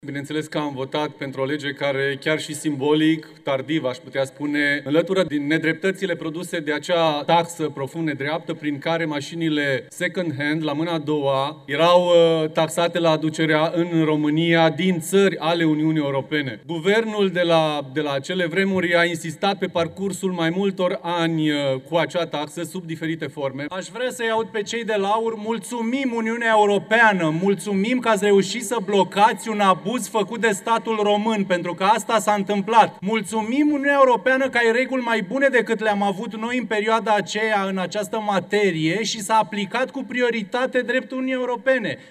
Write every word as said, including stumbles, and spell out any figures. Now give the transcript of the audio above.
Bineînțeles că am votat pentru o lege care, chiar și simbolic, tardiv, aș putea spune, înlătură din nedreptățile produse de acea taxă profund nedreaptă prin care mașinile second-hand, la mâna a doua, erau uh, taxate la aducerea în România din țări ale Uniunii Europene. Guvernul de la, de la acele vremuri a insistat pe parcursul mai multor ani uh, cu acea taxă sub diferite forme. Aș vrea să-i aud pe cei de la AUR: mulțumim Uniunea Europeană, mulțumim că ați reușit să blocați un abuz făcut de statul român, pentru că asta s-a întâmplat. Mulțumim Uniunea Europeană că ai reguli mai bune decât le-am avut noi în perioada aceea în această materie și s-a aplicat cu prioritate dreptul Uniunii Europene.